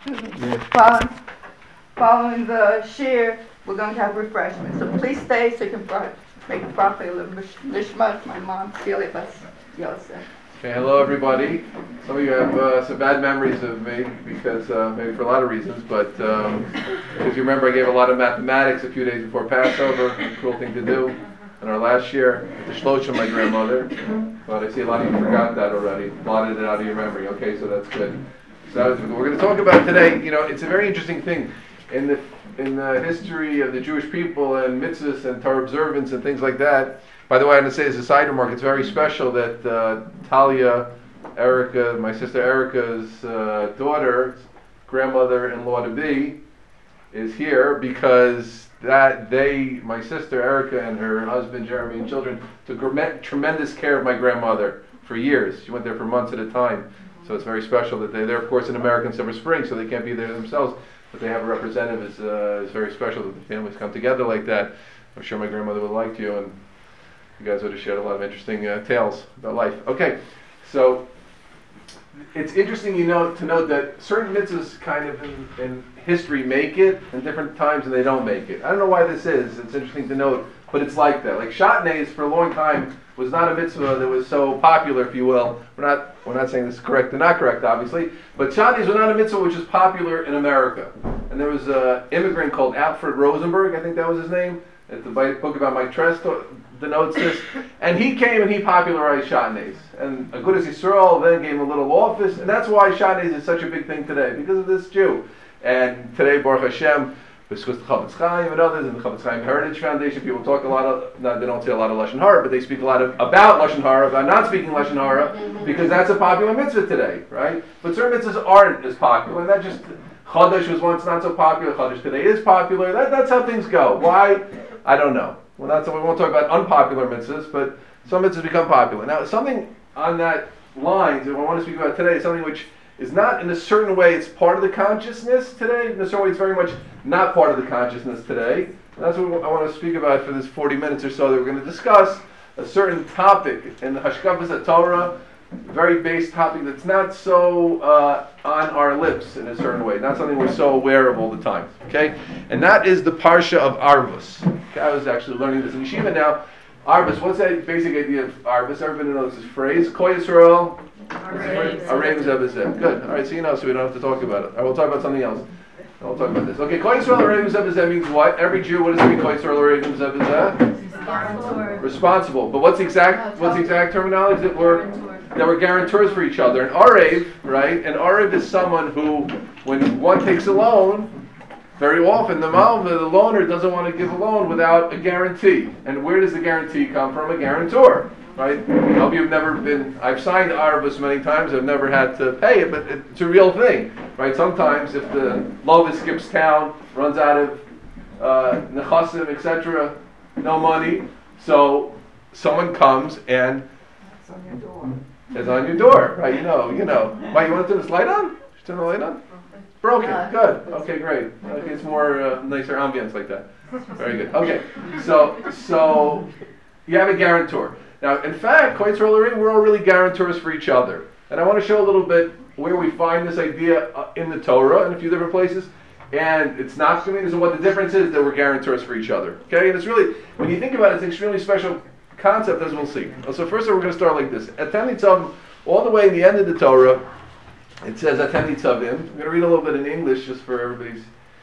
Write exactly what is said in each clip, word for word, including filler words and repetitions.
following, following the share, we're going to have refreshments. So please stay so you can pro- make a proper lishma. My mom, Celia Bas Yosef. Okay, hello everybody. Some of you have uh, some bad memories of me because uh, maybe for a lot of reasons, but um, because you remember I gave a lot of mathematics a few days before Passover, a cool thing to do. In our last year, the shlosh of my grandmother, but I see a lot of you forgot that already, blotted it out of your memory. Okay, so that's good. So that was, we're going to talk about today. You know, it's a very interesting thing in the in the history of the Jewish people and mitzvahs and Torah observance and things like that. By the way, I'm going to say as a side remark, it's very special that uh, Talia, Erica, my sister Erica's uh, daughter, grandmother-in-law to be, is here because that they, my sister Erica and her husband Jeremy and children, took tremendous care of my grandmother for years. She went there for months at a time. So it's very special that they're there, of course, in American Silver Spring, so they can't be there themselves, but they have a representative. It's, uh, it's very special that the families come together like that. I'm sure my grandmother would like you, and you guys would have shared a lot of interesting uh, tales about life. Okay, so it's interesting, you know, to note that certain mitzvahs kind of in, in history make it, and different times and they don't make it. I don't know why this is. It's interesting to note, but it's like that. Like Shatnez, for a long time, was not a mitzvah that was so popular, if you will. We're not we're not saying this is correct or not correct, obviously, but Shatnez was not a mitzvah which was popular in America. And there was an immigrant called Alfred Rosenberg, I think that was his name. At the book about Mike Trest denotes this, and he came and he popularized Shatnez. And Agudas Yisrael then gave him a little office, and that's why Shatnez is such a big thing today, because of this Jew. And today, Baruch Hashem, because the Chofetz Chaim and others, and the Chofetz Chaim Heritage Foundation, people talk a lot of, not, they don't say a lot of Lashon Hara, but they speak a lot of, about Lashon Hara, about not speaking Lashon Hara, because that's a popular mitzvah today, right? But certain mitzvahs aren't as popular, and that just, Chodesh was once not so popular, Chodesh today is popular, that, that's how things go. Why? I don't know. Well, that's, we won't talk about unpopular mitzvahs, but some mitzvahs become popular. Now, something on that line that I want to speak about today is something which is not in a certain way, it's part of the consciousness today. In a certain way, it's very much not part of the consciousness today. And that's what I want to speak about for this forty minutes or so, that we're going to discuss a certain topic in the Hashkafas Torah, very base topic that's not so uh, on our lips in a certain way, not something we're so aware of all the time. Okay, and that is the parsha of Arvus. Okay, I was actually learning this in Yeshiva now. Arvus, what's that basic idea of Arvus? Everybody knows this phrase. Kol Yisrael, Areim Zeh B'Zeh. Good. All right, so you know, so we don't have to talk about it. All right, we'll talk about something else. We'll talk about this. Okay, Kol Yisrael, Areim Zeh B'Zeh means what? Every Jew, what does it mean? Kol Yisrael, Areim Zeh B'Zeh? Responsible. But what's the exact? What's the exact terminology that we're that we're guarantors for each other? An Arev, right? An Arev is someone who, when one takes a loan, very often the malva, the loaner, doesn't want to give a loan without a guarantee. And where does the guarantee come from? A guarantor, right? I hope you've never been, I've signed Arvus many times, I've never had to pay it, but it's a real thing, right? Sometimes if the lover skips town, runs out of uh, nechasim, et cetera, no money, so someone comes and It's on your door. it's on your door, right? You know, you know. Why, you want to turn this light on? Should turn the light on? Broken. Yeah. Good. Okay, great. Okay, it's more uh, nicer ambience like that. Very good. Okay, so so you have a guarantor. Now, in fact, Kol Yisrael Areim, we're all really guarantors for each other. And I want to show a little bit where we find this idea uh, in the Torah in a few different places. And it's not communities and what the difference is that we're guarantors for each other. Okay, and it's really, when you think about it, it's an extremely special concept, as we'll see. So first of all, we're going to start like this. Atem Nitzavim, all the way in the end of the Torah, it says Atem Nitzavim. I'm going to read a little bit in English just for everybody's.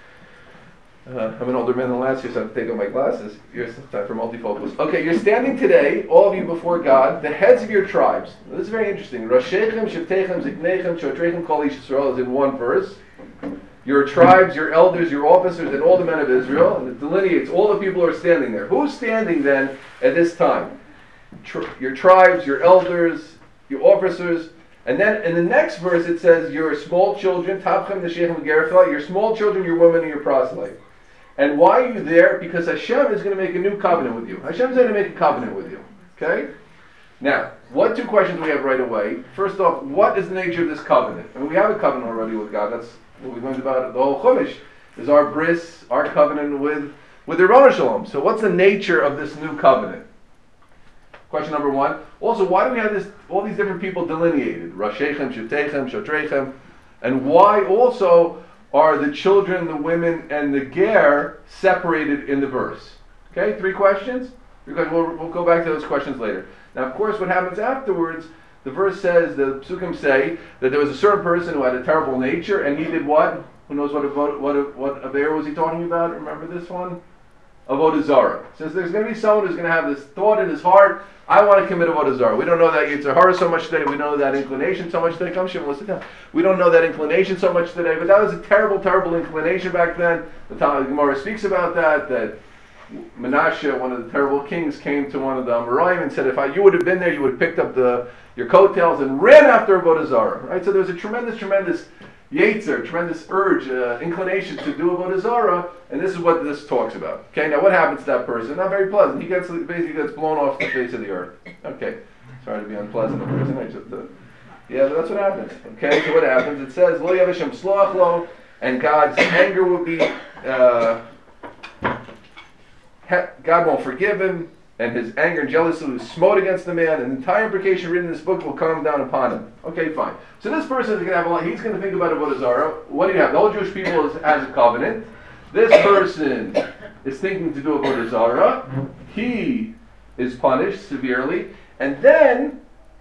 Uh, I'm an older man than last year, so I have to take off my glasses. Here's time for multifocals. Okay, you're standing today, all of you before God, the heads of your tribes. Now, this is very interesting. Roshechem, Shavtechem, Ziknechem, Shotrechem, Kol Ish Yisrael is in one verse. Your tribes, your elders, your officers, and all the men of Israel, and it delineates all the people who are standing there. Who's standing then at this time? Tri- your tribes, your elders, your officers, and then in the next verse it says your small children, Tabchem, Neshechem, Gerachel, your small children, your women, and your proselyte. And why are you there? Because Hashem is going to make a new covenant with you. Hashem is going to make a covenant with you. Okay? Now, what two questions we have right away? First off, what is the nature of this covenant? I mean, we have a covenant already with God. That's what we learned about it. The whole Chumash is our bris, our covenant with, with the Ribono Shel Olam. So what's the nature of this new covenant? Question number one. Also, why do we have this all these different people delineated? Roshechem, Shavtechem, Shotrechem. And why also are the children, the women, and the ger separated in the verse? Okay, three questions? Because we'll, we'll go back to those questions later. Now, of course, what happens afterwards, the verse says, the psukim say, that there was a certain person who had a terrible nature, and he did what? Who knows what what what what Aver was he talking about? Remember this one? Avodah Zarah. Since there's going to be someone who's going to have this thought in his heart, I want to commit Avodah Zarah. We don't know that Yitzhar Hara so much today. We don't know that inclination so much today. Come, Shimon, listen down. We don't know that inclination so much today, but that was a terrible, terrible inclination back then. The Talmud Gemara speaks about that, that Menashe, one of the terrible kings, came to one of the Amoraim and said, if I, you would have been there, you would have picked up the your coattails and ran after Avodah Zarah. Right? So there was a tremendous, tremendous Yetzer, tremendous urge, uh, inclination to do Avodah Zarah, and this is what this talks about. Okay, now what happens to that person? Not very pleasant. He gets basically gets blown off the face of the earth. Okay, sorry to be unpleasant, person. I just, uh, yeah, but that's what happens. Okay, so what happens? It says, Lo Yavisham Sloach Lo, and God's anger will be, uh, God won't forgive him, and his anger and jealousy will smote against the man, and the entire imprecation written in this book will come down upon him. Okay, fine. So this person is going to have a lot, he's going to think about Avodah Zarah. What do you have? The whole Jewish people is, has a covenant. This person is thinking to do Avodah Zarah. He is punished severely. And then,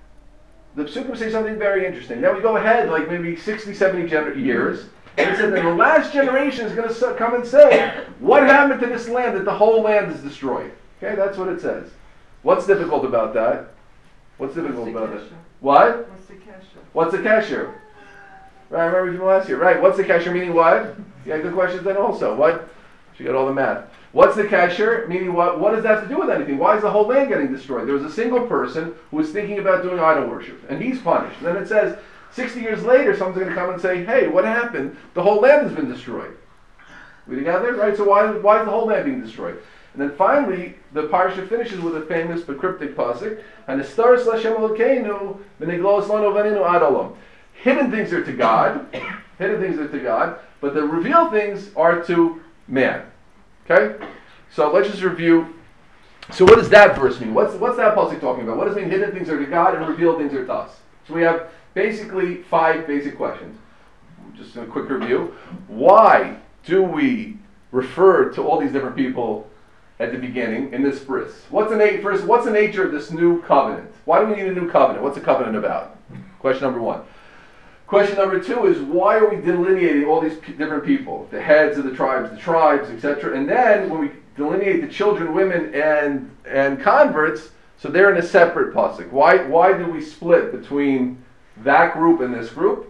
the Psukim say something very interesting. Now we go ahead like maybe sixty, seventy gener- years, and it says that the last generation is going to come and say, what happened to this land that the whole land is destroyed? Okay, that's what it says. What's difficult about that? What's difficult about it? What? What's the kesher? What's the kesher? Right, I remember from last year. Right, what's the kesher meaning what? Yeah, good questions then also. What? She got all the math. What's the kesher meaning what? What does that have to do with anything? Why is the whole land getting destroyed? There was a single person who was thinking about doing idol worship, and he's punished. And then it says, sixty years later, someone's going to come and say, hey, what happened? The whole land has been destroyed. We together? Right, so why, why is the whole land being destroyed? And then finally, the parsha finishes with a famous but cryptic pasuk, and the stars Lashem Elokeinu v'niglos lanu v'ninu ad olam. Hidden things are to God, hidden things are to God, but the revealed things are to man. Okay? So let's just review. So what does that verse mean? What's what's that pasuk talking about? What does it mean hidden things are to God and revealed things are to us? So we have basically five basic questions. Just a quick review. Why do we refer to all these different people at the beginning in this verse? What's the na- first? What's the nature of this new covenant? Why do we need a new covenant? What's a covenant about? Question number one. Question number two is, why are we delineating all these p- different people, the heads of the tribes, the tribes, et cetera? And then when we delineate the children, women, and and converts, so they're in a separate pasuk. Why why do we split between that group and this group?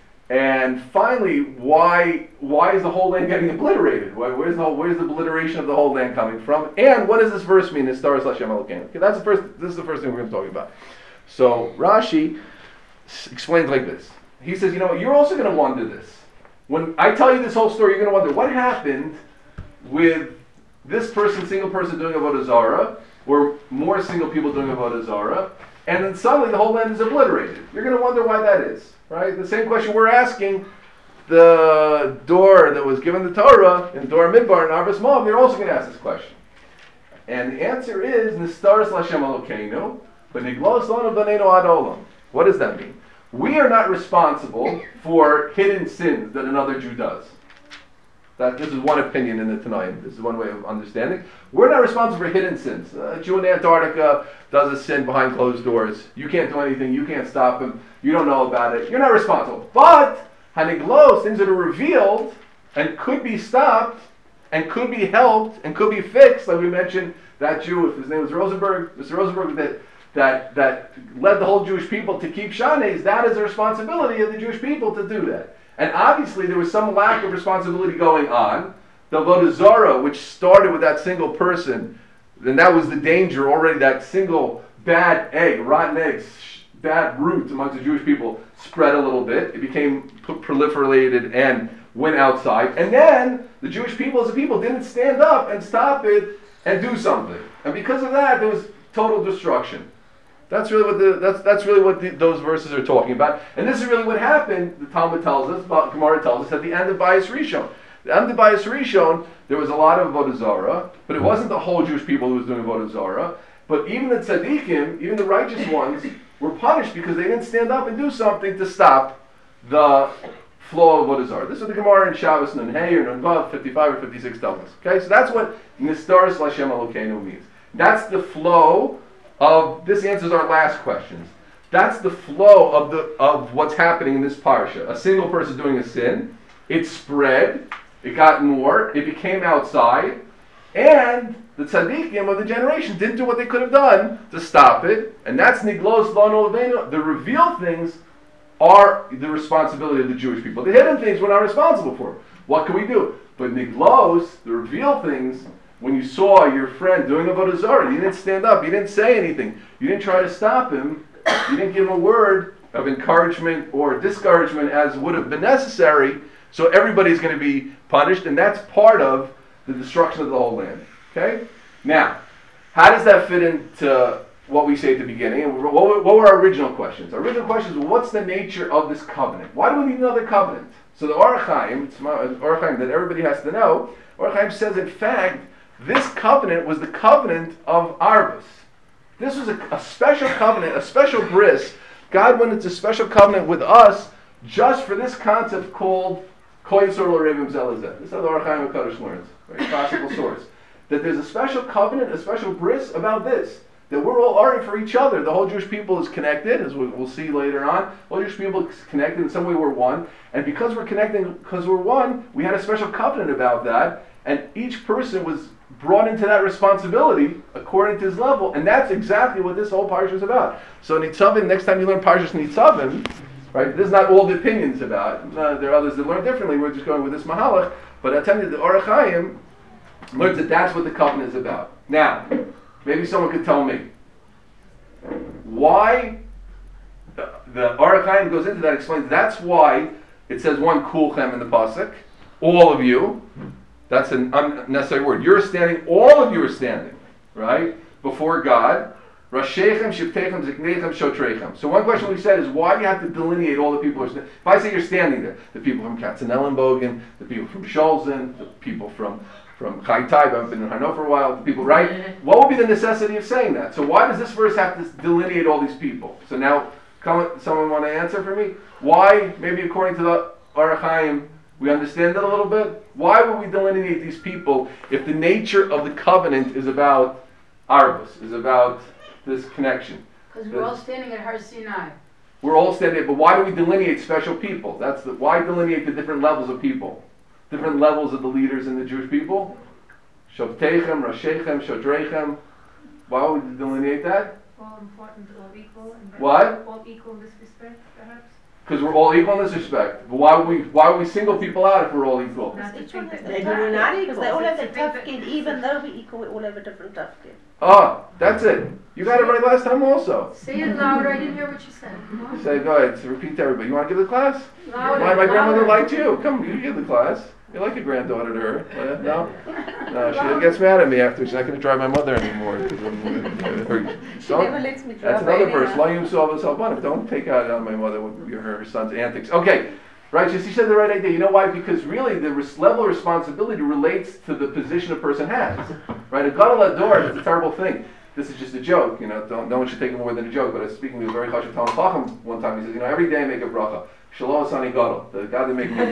And finally, why why is the whole land getting obliterated? Why, where's the whole, where's the obliteration of the whole land coming from? And what does this verse mean? Stars Lashem Elokeinu. Okay, that's the first. This is the first thing we're going to talk about. So Rashi s- explains like this. He says, you know, you're also going to wonder this. When I tell you this whole story, you're going to wonder what happened with this person, single person doing Avodah Zarah, or more single people doing Avodah Zarah, and then suddenly the whole land is obliterated. You're going to wonder why that is. Right? The same question we're asking the door that was given the Torah in Dor Midbar and Arvis Moab, they're also going to ask this question. And the answer is, Nistaris Lashem Elokeinu, but Niglos Lanu B'neinu Ad Olam. What does that mean? We are not responsible for hidden sins that another Jew does. That, this is one opinion in the Tanaim. This is one way of understanding. We're not responsible for hidden sins. A Jew in Antarctica does a sin behind closed doors. You can't do anything. You can't stop him. You don't know about it. You're not responsible. But Haniglos, things that are revealed and could be stopped and could be helped and could be fixed, like we mentioned, that Jew, if his name was Rosenberg, Mister Rosenberg, that that that led the whole Jewish people to keep Shanes, that is the responsibility of the Jewish people to do that. And obviously there was some lack of responsibility going on. The Avodah Zarah, which started with that single person, and that was the danger already, that single bad egg, rotten eggs, bad root amongst the Jewish people spread a little bit. It became proliferated and went outside. And then the Jewish people as a people didn't stand up and stop it and do something. And because of that, there was total destruction. That's really what the that's that's really what the, those verses are talking about, and this is really what happened. The Talmud tells us, about Gemara tells us, at the end of Bayis Rishon. The end of Bayis Rishon, there was a lot of Avodah Zarah, but it wasn't the whole Jewish people who was doing Avodah Zarah. But even the tzaddikim, even the righteous ones, were punished because they didn't stand up and do something to stop the flow of what is art. This is what the Gemara in Shabbos Nun Hey or Nun Vav fifty-five or fifty-six tells us. Okay, so that's what Nistaris Lashem Elokeinu means. That's the flow of, this answers our last questions. That's the flow of the of what's happening in this parsha. A single person doing a sin, it spread, it got more, it became outside, and the tzaddikim of the generation didn't do what they could have done to stop it, and that's niglos lanu leveinu. The revealed things are the responsibility of the Jewish people. The hidden things we're not responsible for. What can we do? But niglos, the revealed things, when you saw your friend doing avodah zarah, you didn't stand up, you didn't say anything, you didn't try to stop him, you didn't give him a word of encouragement or discouragement as would have been necessary, so everybody's going to be punished, and that's part of the destruction of the whole land. Okay? Now, how does that fit into what we say at the beginning? And what were, what were our original questions? Our original questions were, what's the nature of this covenant? Why do we need another covenant? So the Orach Chaim, it's my, Orach Chaim that everybody has to know, Orach Chaim says, in fact, this covenant was the covenant of Arbus. This was a, a special covenant, a special bris. God went into a special covenant with us just for this concept called Kohen Sor L'Revim Zelazeh. This is how the Orach Chaim HaKadosh learns, very classical source. That there's a special covenant, a special bris about this. That we're all ari for each other. The whole Jewish people is connected, as we'll see later on. The whole Jewish people is connected. In some way we're one. And because we're connected, because we're one, we had a special covenant about that. And each person was brought into that responsibility according to his level. And that's exactly what this whole parsha is about. So Nitzavim, next time you learn Parshas Nitzavim, right, this is not all the opinions about. Uh, there are others that learn differently. We're just going with this Mahalach. But I tell you, the Orach Chaim learns that that's what the covenant is about. Now, maybe someone could tell me why the, the Orach Chaim goes into that, explains that's why it says one kulchem in the pasuk, all of you. That's an unnecessary word. You're standing, all of you are standing, right, before God. Rashechem, Shivtechem, Ziknechem, Shotrechem. So one question we said is, why do you have to delineate all the people who are standing? If I say you're standing there, the people from Katzenellenbogen, the people from Scholzen, the people from from Chai Taib, I've been in Hanover for a while, the people, right? What would be the necessity of saying that? So why does this verse have to delineate all these people? So now, come, someone want to answer for me? Why, maybe according to the Orach Chaim, we understand it a little bit? Why would we delineate these people if the nature of the covenant is about Arbus, is about this connection? Because we're all standing at Har Sinai. We're all standing, but why do we delineate special people? That's the, why delineate the different levels of people? Different levels of the leaders in the Jewish people? Shavtechem, Rashechem, Shodrechem. Why would we delineate that? All important, all equal. In What? All equal in this respect, perhaps? Because we're all equal in this respect. But why would we why would we single people out if we're all equal? Not to think that They they're do not equal. Because they all have It's their a big- tafkid, even though we equal, we all have a different tafkid. Oh, that's it. You got it right last time also. Say it louder. I didn't hear what you said. Say, go ahead, so repeat to everybody. You want to give the class? Louder. My, my grandmother louder. liked you. Come, you give the class. You're like a granddaughter to her. Uh, no? No, she gets mad at me after. She's not going to drive my mother anymore. Her, She never lets me that's drive another her verse. anymore. La yum su'avos halbanim. Don't take out on my mother with your, her son's antics. Okay, right, she said the right idea. You know why? Because really the res- level of responsibility relates to the position a person has. Right? A gadol ador, it's a terrible thing. This is just a joke, you know, don't, no one should take it more than a joke, but I was speaking to a very chashuv Talmid Chacham one time. He says, you know, every day I make a bracha. Shalom Asani Gadol. The God that make me a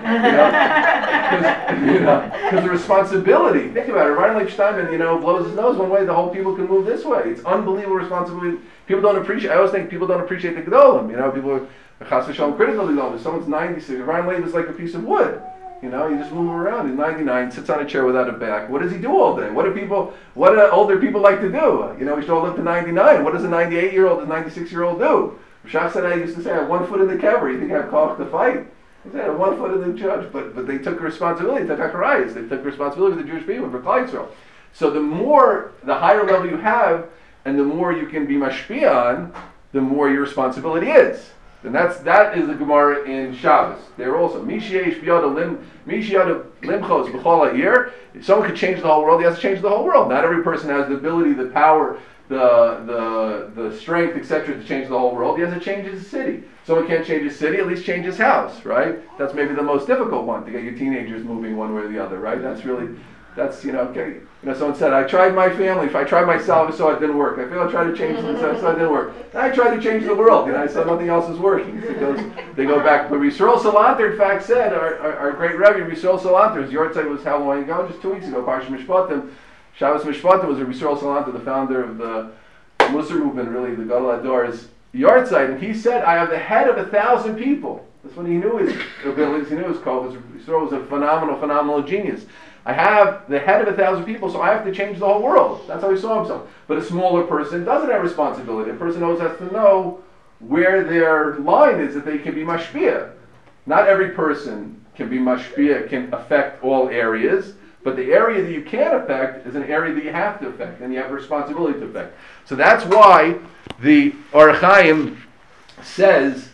gadol. You know? Because the responsibility, think about it, Ryan Lake Steinman, you know, blows his nose one way, the whole people can move this way. It's unbelievable responsibility. People don't appreciate, I always think people don't appreciate the Gedolim. You know, people are chas v'shalom critical of the Gedolim. If someone's ninety-six, Ryan Lake is like a piece of wood. You know, you just move him around. He's ninety-nine, sits on a chair without a back. What does he do all day? What do people, what do older people like to do? You know, we should all live to ninety-nine. What does a ninety-eight-year-old, a ninety-six-year-old do? Shach said, I used to say, I have one foot in the kever. You think I have cough to fight? He said, I have one foot in the judge. But but they took responsibility, took Acharayas. They took responsibility for the Jewish people, for Klal Yisrael. So the more, the higher level you have, and the more you can be mashpia on, the more your responsibility is. And that's that is the Gemara in Shabbos. There also Mishiyeish biyada lim Mishiyada limchos b'chol ha'ir. If someone could change the whole world, he has to change the whole world. Not every person has the ability, the power, the the the strength, et cetera, to change the whole world. He has to change his city. Someone can't change his city, at least change his house, right? That's maybe the most difficult one, to get your teenagers moving one way or the other, right? That's really That's, you know, okay. You know, someone said, I tried my family, if I tried myself, I saw it didn't work. I feel I tried to change myself, so it didn't work. And I tried to change the world, you know, I saw nothing else is working. So it goes, they go back. But Yisrael Salanter, in fact, said, our, our, our great Rebbe, Yisrael Salanter, his yahrzeit was how long ago? Just two weeks ago, Parsha Mishpatim. Shabbos Mishpatim was Yisrael Salanter, the founder of the Musar movement, really, the Gadol Ador's yahrzeit. And he said, I have the head of a thousand people. That's when he knew his abilities, he knew his code. Yisrael was a phenomenal, phenomenal genius. I have the head of a thousand people, so I have to change the whole world. That's how he saw himself. But a smaller person doesn't have responsibility. A person always has to know where their line is that they can be mashpia. Not every person can be mashpia, can affect all areas, but the area that you can affect is an area that you have to affect, and you have a responsibility to affect. So that's why the Or HaChaim says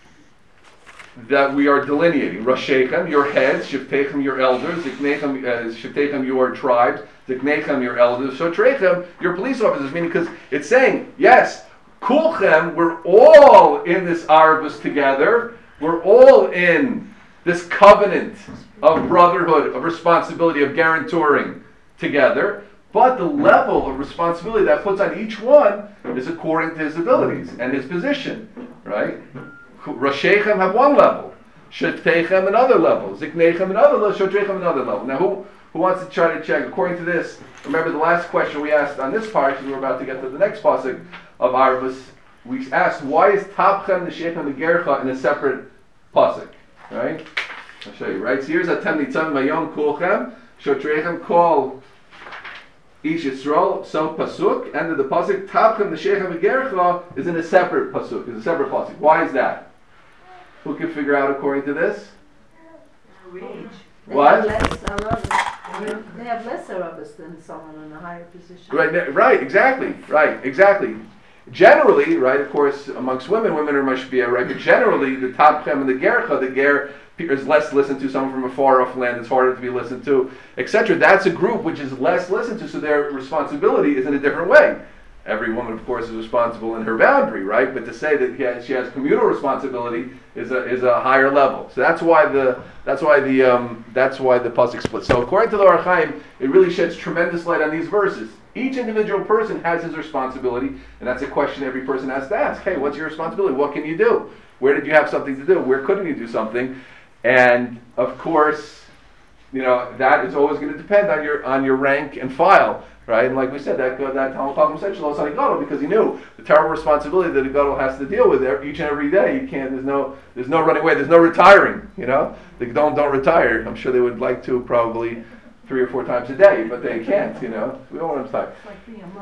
that we are delineating. Rashechem, your heads, Shiftechem, your elders, Ziknechem, uh, Shiftechem, your tribes, Ziknechem, your elders, Shotrechem, your police officers, meaning because it's saying, yes, Kulchem, we're all in this Arabus together, we're all in this covenant of brotherhood, of responsibility, of guarantoring together, but the level of responsibility that puts on each one is according to his abilities and his position, right? Rashechem have one level, Sheftechem another level, Ziknechem another level, Shotrechem another level. Now, who who wants to try to check? According to this, remember the last question we asked on this part, because we're about to get to the next pasuk of Arvus. We asked, why is Tapchem, Neshechem, and Gercha in a separate pasuk? Right? I'll show you. Right. So here's Atem Nitzam Mayom Kulchem, Shotrechem call Ish Yisrael, so pasuk, and the pasuk Tapchem, Neshechem, and Gercha is in a separate pasuk. Is a separate pasuk. Why is that? Who can figure out according to this? Rage. They What? have less Arabas. They have less Arabas than someone in a higher position. Right, right, exactly, right, exactly. Generally, right, of course, amongst women, women are mashpia, right, but generally, the top chem and the gercha, the ger is less listened to, someone from a far off land is harder to be listened to, et cetera. That's a group which is less listened to, so their responsibility is in a different way. Every woman, of course, is responsible in her boundary, right? But to say that he has, she has communal responsibility is a is a higher level. So that's why the that's why the um, that's why the pasuk splits. So according to the Or HaChaim, it really sheds tremendous light on these verses. Each individual person has his responsibility, and that's a question every person has to ask. Hey, what's your responsibility? What can you do? Where did you have something to do? Where couldn't you do something? And of course, you know that is always going to depend on your on your rank and file. Right, and like we said, that that Talmud Chacham said Shelo Sani Gadol because he knew the terrible responsibility that a Gadol has to deal with there each and every day. You can't. There's no. There's no running away. There's no retiring. You know, they don't don't retire. I'm sure they would like to probably three or four times a day, but they can't. You know, we don't want to retire. It's like being a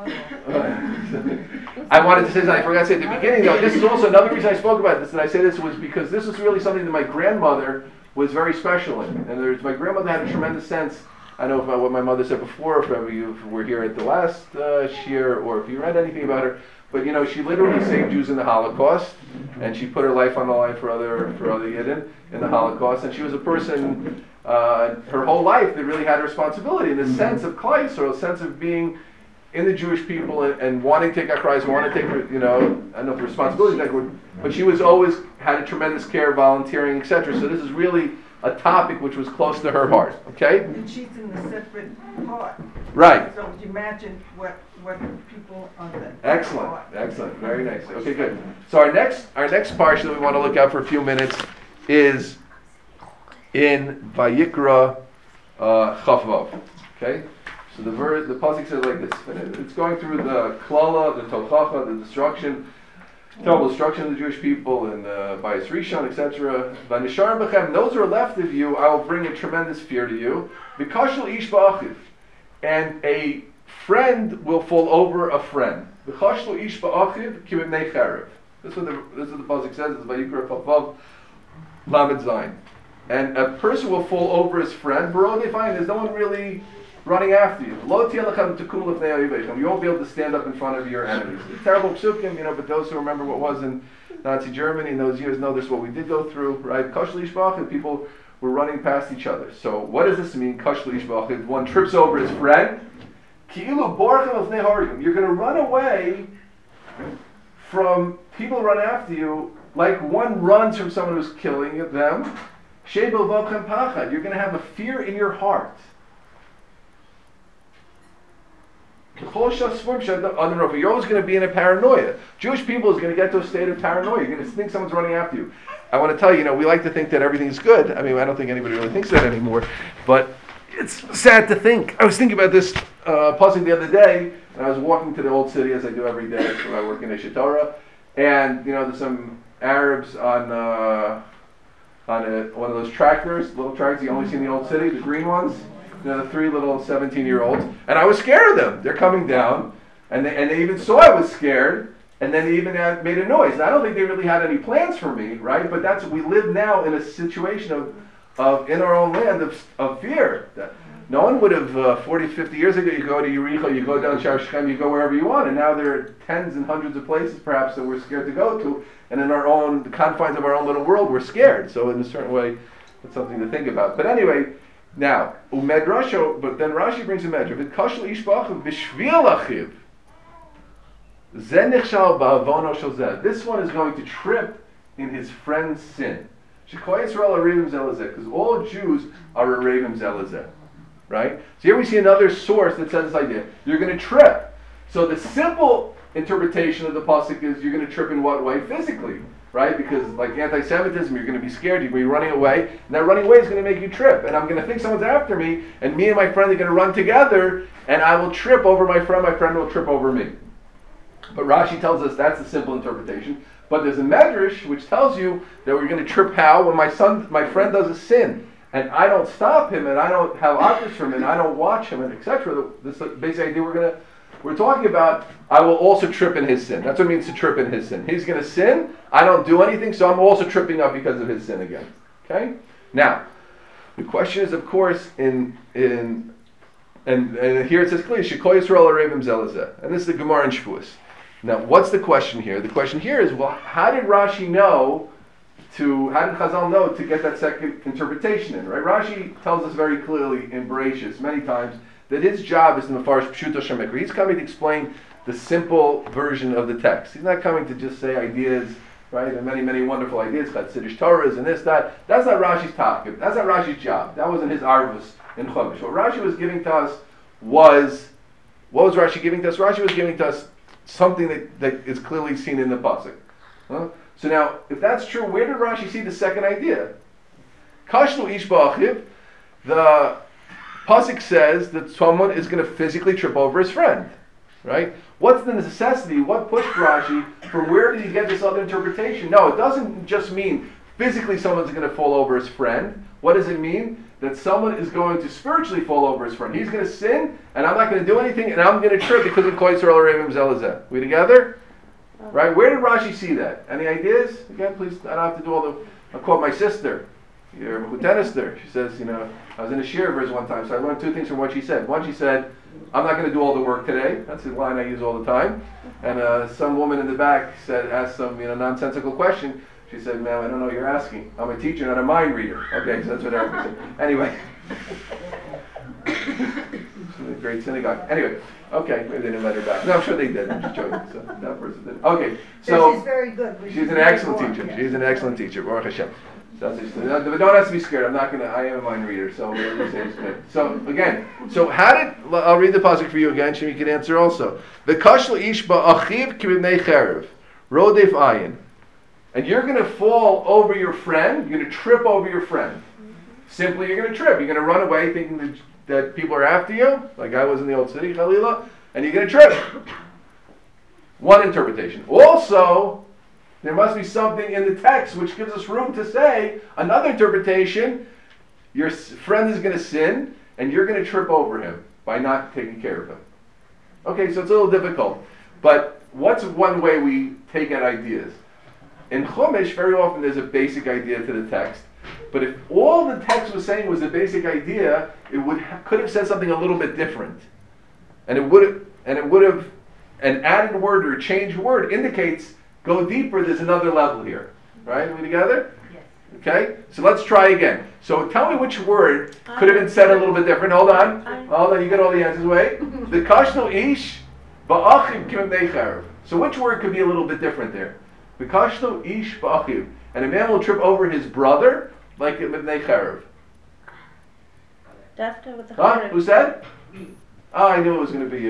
mother. I wanted to say something. I forgot to say at the beginning though. This is also another reason I spoke about this. And I say this was because this was really something that my grandmother was very special in, and there's my grandmother had a tremendous sense. I know about what my mother said before, if ever you were here at the last uh, year, or if you read anything about her. But you know, she literally saved Jews in the Holocaust, and she put her life on the line for other for other Yidden in the Holocaust. And she was a person, uh, her whole life, that really had a responsibility in the sense of Klai, or a sense of being in the Jewish people and, and wanting to take Christ, wanting to take, you know, I don't know if responsibility is that word, but she was always had a tremendous care, volunteering, et cetera. So this is really a topic which was close to her heart. Okay. And she's in a separate part. Right. So imagine what what people on the Excellent, part. excellent, very nice. Okay, good. So our next our next parsha that we want to look at for a few minutes is in Vayikra uh, Chafvav. Okay, so the verse, the pasuk says like this. It's going through the klala, the tochacha, the destruction, terrible destruction of the Jewish people, and uh, Bayis Rishon, et cetera. V'nisharim b'chem, those who are left of you, I will bring a tremendous fear to you. B'kashel ish ba'achiv, and a friend will fall over a friend. B'kashel ish ba'achiv ki b'nei cherev. This is what the this is what the pasuk says. It's Vayikra Chafvav Lamed Zayin. And a person will fall over his friend. Baroh they find there's no one really running after you. Lo tielachem tukum lefnei oivechem. You won't be able to stand up in front of your enemies. It's terrible psukim, you know, but those who remember what was in Nazi Germany in those years know this is what we did go through, right? Kashel ish ba'achiv, people were running past each other. So what does this mean? Kashel ish ba'achiv, one trips over his friend. Ki'ilu borchem lefnei harigim. You're going to run away from people who run after you like one runs from someone who's killing them. Shebel v'chem pachad. You're going to have a fear in your heart. You're always going to be in a paranoia. Jewish people is going to get to a state of paranoia. You're going to think someone's running after you. I want to tell you, you know, we like to think that everything's good. I mean, I don't think anybody really thinks that anymore. But it's sad to think. I was thinking about this uh, puzzling the other day, and I was walking to the old city as I do every day. So I work in Eish Torah, and you know, there's some Arabs on uh, on a, one of those tractors, little tractors you only see in the old city, the green ones. You know, the three little seventeen-year-olds, and I was scared of them. They're coming down, and they, and they even saw I was scared, and then they even had, made a noise. And I don't think they really had any plans for me, right? But that's we live now in a situation of, of in our own land of, of fear. That no one would have uh, forty, fifty years ago. You go to Yericho, you go down Shar Shechem, you go wherever you want, and now there are tens and hundreds of places perhaps that we're scared to go to, and in our own the confines of our own little world, we're scared. So in a certain way, it's something to think about. But anyway. Now, umedrasho, but then Rashi brings a medrash. V'kashlu ish b'achiv b'shvil achiv. Zeh nichshal ba'avono shel zeh. This one is going to trip in his friend's sin. Shekol Yisrael arevim zelazeh, because all Jews are arevim zelazeh, right? So here we see another source that says this idea. You're going to trip. So the simple interpretation of the pasuk is you're going to trip in what way? Physically. Right? Because like anti-Semitism, you're going to be scared, you're going to be running away, and that running away is going to make you trip. And I'm going to think someone's after me, and me and my friend are going to run together, and I will trip over my friend, my friend will trip over me. But Rashi tells us that's the simple interpretation. But there's a medrash which tells you that we're going to trip how? When my son, my friend does a sin, and I don't stop him, and I don't have objects from him, and I don't watch him, and et cetera. This basic idea we're going to We're talking about, I will also trip in his sin. That's what it means to trip in his sin. He's going to sin, I don't do anything, so I'm also tripping up because of his sin again. Okay? Now, the question is, of course, in, in and, and here it says clearly, Shekol Yisrael arevim zelazeh. And this is the Gemara in Shavuos. Now, what's the question here? The question here is, well, how did Rashi know to, how did Chazal know to get that second interpretation in, right? Rashi tells us very clearly in Bereshis, many times, that his job is to mafarish pshuto shemikra. He's coming to explain the simple version of the text. He's not coming to just say ideas, right? And many, many wonderful ideas about Siddush Torahs and this, that. That's not Rashi's topic. That's not Rashi's job. That wasn't his arvus in Chumash. What Rashi was giving to us was, what was Rashi giving to us? Rashi was giving to us something that, that is clearly seen in the pasuk. Huh? So now, if that's true, where did Rashi see the second idea? Kashlu ish ba'achiv, the pasuk says that someone is going to physically trip over his friend, right? What's the necessity? What pushed Rashi? From where did he get this other interpretation? No, it doesn't just mean physically someone's going to fall over his friend. What does it mean? That someone is going to spiritually fall over his friend. He's going to sin, and I'm not going to do anything, and I'm going to trip because of Kol Yisrael arevim zelazeh. We together? Right? Where did Rashi see that? Any ideas? Again, please, I don't have to do all the... I'll quote my sister. Your Hutenister. She says, you know, I was in a shir verse one time, so I learned two things from what she said. One, she said, I'm not going to do all the work today. That's the line I use all the time. And uh, some woman in the back said, asked some, you know, nonsensical question. She said, ma'am, I don't know what you're asking. I'm a teacher, not a mind reader. Okay, so that's what Erica said. Anyway. She's in a great synagogue. Anyway, okay, maybe they didn't let her back. No, I'm sure they did. I'm just joking. So that person did. Okay, so she's very good. she's an excellent teacher. She's an excellent teacher. Baruch Hashem. So that's just, don't have to be scared. I'm not gonna. I am a mind reader, so whatever you say is good. So again, so how did I'll read the pasuk for you again, so you can answer also. The kashla ish ba'achiv kibnei cherev rodef ayin, and you're gonna fall over your friend. You're gonna trip over your friend. Simply, you're gonna trip. You're gonna run away thinking that, that people are after you, like I was in the old city, Chalila, and you're gonna trip. One interpretation. Also, there must be something in the text which gives us room to say another interpretation. Your friend is going to sin, and you're going to trip over him by not taking care of him. Okay, so it's a little difficult. But what's one way we take at ideas? In Chumash, very often there's a basic idea to the text. But if all the text was saying was a basic idea, it would ha- could have said something a little bit different. And it would have, and it would have, an added word or a changed word indicates go deeper, there's another level here. Right? Are we together? Yes. Okay? So let's try again. So tell me which word could have been said a little bit different. Hold on. Hold on, you got all the answers. Wait. The kashno ish ba'achim kibnei cherev. So which word could be a little bit different there? The kashno ish ba'achim. And a man will trip over his brother like kibnei cherev. Dafta with the Huh? Chorib. Who said? Oh, I knew it was going to be you.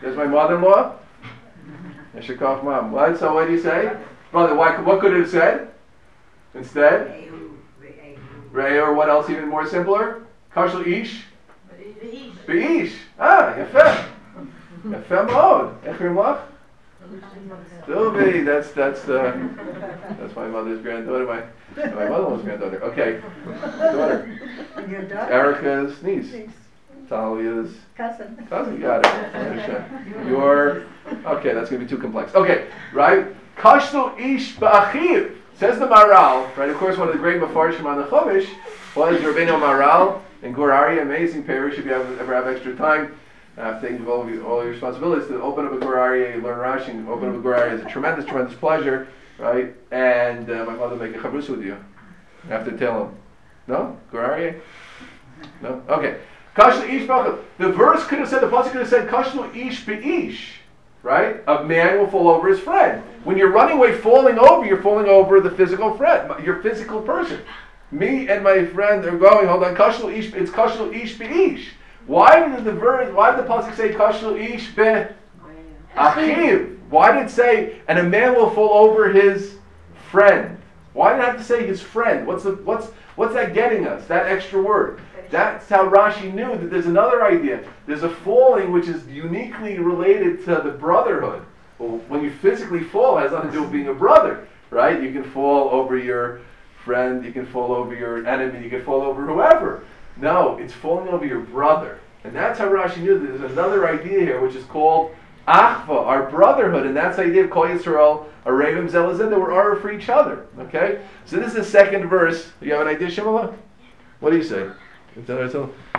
There's my mother-in-law. Yeshikov mom. What? So what do you say? Brother, why, what could it have said? Instead? Ray, or what else even more simpler? Kashal ish? Beish. Ah, yafeh. Yafeh mod. Echrim lach. Sylvie, that's, that's, uh, that's my mother's granddaughter, my, my mother-in-law's granddaughter. Okay. Daughter. Your daughter? Erica's niece. Talia's Cousin. cousin. Got it. Your, okay, that's going to be too complex. Okay, right? Kashlu ish ba'achiv. Says the Maral, right? Of course, one of the great mafarshim on the Chumash was Rabbeinu Maral in Gur Aryeh, amazing parish. If you have, ever have extra time, uh, think of all, of your, all your responsibilities to open up a Gur Aryeh, learn Rashi, and open up a Gur Aryeh is a tremendous, tremendous pleasure, right? And uh, my mother make a chavrus with you. You have to tell him. No? Gur Aryeh? No? Okay. Kashlu ish ba'achiv. The verse could have said, the pasuk could have said, Kashlu ish be'ish. Right? A man will fall over his friend. When you're running away, falling over, you're falling over the physical friend, your physical person. Me and my friend are going, hold on, kashlu ish, it's kashlu ish be'ish. Why did the verse, why did the pasuk say kashlu ish be'achiv? Why did it say, and a man will fall over his friend? Why did it have to say his friend? What's the, what's, what's that getting us, that extra word? That's how Rashi knew that there's another idea. There's a falling which is uniquely related to the brotherhood. Well, when you physically fall, it has nothing to do with being a brother, right? You can fall over your friend, you can fall over your enemy, you can fall over whoever. No, it's falling over your brother. And that's how Rashi knew that there's another idea here which is called Achva, our brotherhood. And that's the idea of Kol Yisrael, Arevim Zelazin, that we're armor for each other. Okay? So this is the second verse. You have an idea, Shemala? What do you say? Tell her, tell her.